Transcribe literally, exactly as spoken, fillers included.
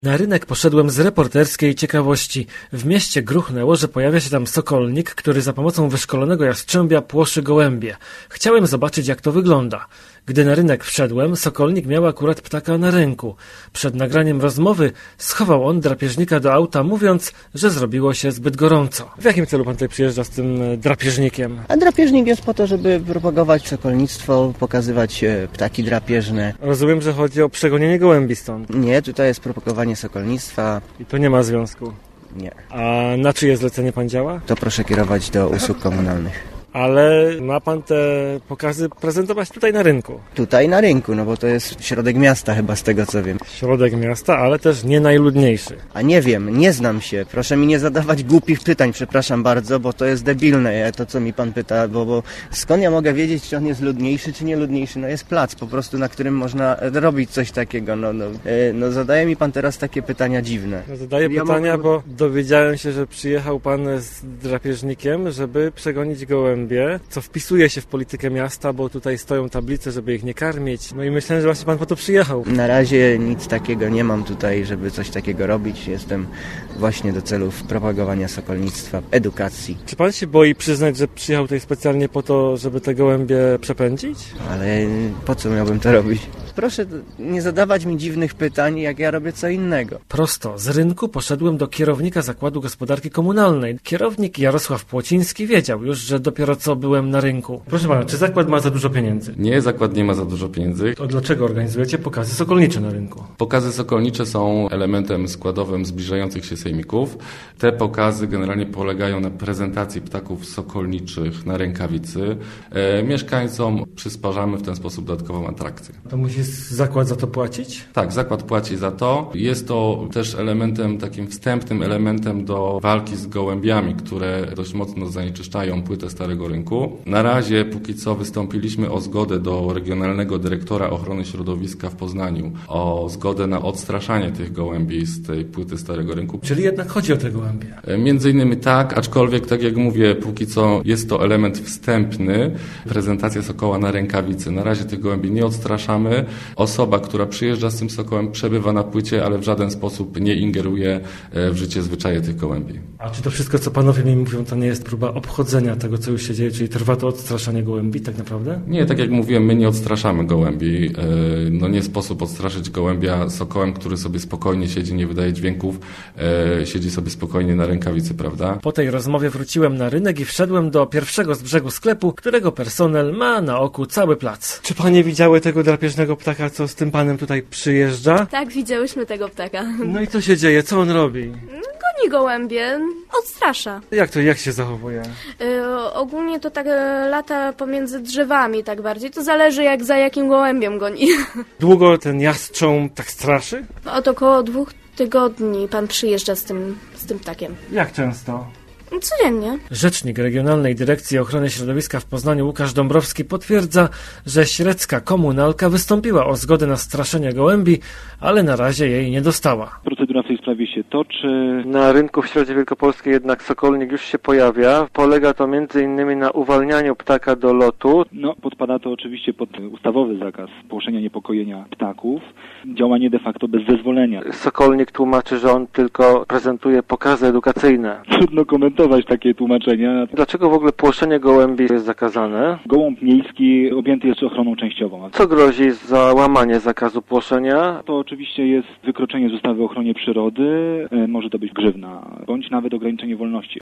Na rynek poszedłem z reporterskiej ciekawości. W mieście gruchnęło, że pojawia się tam sokolnik, który za pomocą wyszkolonego jastrzębia płoszy gołębie. Chciałem zobaczyć, jak to wygląda. Gdy na rynek wszedłem, sokolnik miał akurat ptaka na ręku. Przed nagraniem rozmowy schował on drapieżnika do auta, mówiąc, że zrobiło się zbyt gorąco. W jakim celu pan tutaj przyjeżdża z tym drapieżnikiem? A drapieżnik jest po to, żeby propagować sokolnictwo, pokazywać ptaki drapieżne. Rozumiem, że chodzi o przegonienie gołębi stąd. Nie, tutaj jest propagowanie sokolnictwa. I to nie ma związku? Nie. A na czyje zlecenie pan działa? To proszę kierować do usług komunalnych. Ale ma pan te pokazy prezentować tutaj na rynku? Tutaj na rynku, no bo to jest środek miasta chyba, z tego co wiem. Środek miasta, ale też nie najludniejszy. A nie wiem, nie znam się. Proszę mi nie zadawać głupich pytań, przepraszam bardzo, bo to jest debilne, to co mi pan pyta, bo, bo skąd ja mogę wiedzieć, czy on jest ludniejszy, czy nie ludniejszy? No jest plac po prostu, na którym można robić coś takiego. No, no, no zadaje mi pan teraz takie pytania dziwne. No zadaję ja pytania, mogę... bo dowiedziałem się, że przyjechał pan z drapieżnikiem, żeby przegonić gołębie, co wpisuje się w politykę miasta, bo tutaj stoją tablice, żeby ich nie karmić. No i myślę, że właśnie pan po to przyjechał. Na razie nic takiego nie mam tutaj, żeby coś takiego robić. Jestem właśnie do celów propagowania sokolnictwa, edukacji. Czy pan się boi przyznać, że przyjechał tutaj specjalnie po to, żeby te gołębie przepędzić? Ale po co miałbym to robić? Proszę nie zadawać mi dziwnych pytań, jak ja robię co innego. Prosto z rynku poszedłem do kierownika Zakładu Gospodarki Komunalnej. Kierownik Jarosław Płociński wiedział już, że dopiero co byłem na rynku. Proszę pana, czy zakład ma za dużo pieniędzy? Nie, zakład nie ma za dużo pieniędzy. To dlaczego organizujecie pokazy sokolnicze na rynku? Pokazy sokolnicze są elementem składowym zbliżających się sejmików. Te pokazy generalnie polegają na prezentacji ptaków sokolniczych na rękawicy. E, mieszkańcom przysparzamy w ten sposób dodatkową atrakcję. To musi zakład za to płacić? Tak, zakład płaci za to. Jest to też elementem, takim wstępnym elementem do walki z gołębiami, które dość mocno zanieczyszczają płytę Starego Rynku. Na razie póki co wystąpiliśmy o zgodę do regionalnego dyrektora ochrony środowiska w Poznaniu, o zgodę na odstraszanie tych gołębi z tej płyty Starego Rynku. Czyli jednak chodzi o te gołębie? Między innymi tak, aczkolwiek tak jak mówię, póki co jest to element wstępny, prezentacja sokoła na rękawicy. Na razie tych gołębi nie odstraszamy. Osoba, która przyjeżdża z tym sokołem, przebywa na płycie, ale w żaden sposób nie ingeruje w życie, zwyczaje tych gołębi. A czy to wszystko, co panowie mi mówią, to nie jest próba obchodzenia tego, co już się dzieje, czyli trwa to odstraszanie gołębi tak naprawdę? Nie, tak jak mówiłem, my nie odstraszamy gołębi. No nie sposób odstraszyć gołębia sokołem, który sobie spokojnie siedzi, nie wydaje dźwięków, siedzi sobie spokojnie na rękawicy, prawda? Po tej rozmowie wróciłem na rynek i wszedłem do pierwszego z brzegu sklepu, którego personel ma na oku cały plac. Czy panie widziały tego drapieżnego ptaka, co z tym panem tutaj przyjeżdża? Tak, widziałyśmy tego ptaka. No i co się dzieje? Co on robi? Goni gołębie, odstrasza. Jak to, jak się zachowuje? Yy, ogólnie to tak e, lata pomiędzy drzewami tak bardziej. To zależy jak za jakim gołębiem goni. Długo ten jastrząb tak straszy? Od około dwóch tygodni pan przyjeżdża z tym, z tym ptakiem. Jak często? Codziennie. Rzecznik Regionalnej Dyrekcji Ochrony Środowiska w Poznaniu Łukasz Dąbrowski potwierdza, że średzka komunalka wystąpiła o zgodę na straszenie gołębi, ale na razie jej nie dostała. Procedura w tej sprawie się toczy. Na rynku w Środzie Wielkopolskiej jednak sokolnik już się pojawia. Polega to między innymi na uwalnianiu ptaka do lotu. No, podpada to oczywiście pod ustawowy zakaz płoszenia, niepokojenia ptaków. Działanie de facto bez zezwolenia. Sokolnik tłumaczy, że on tylko prezentuje pokazy edukacyjne. Trudno komentować takie tłumaczenia. Dlaczego w ogóle płoszenie gołębi jest zakazane? Gołąb miejski objęty jest ochroną częściową. Co grozi za łamanie zakazu płoszenia? To oczywiście jest wykroczenie z ustawy o ochronie przyrody. Może to być grzywna, bądź nawet ograniczenie wolności.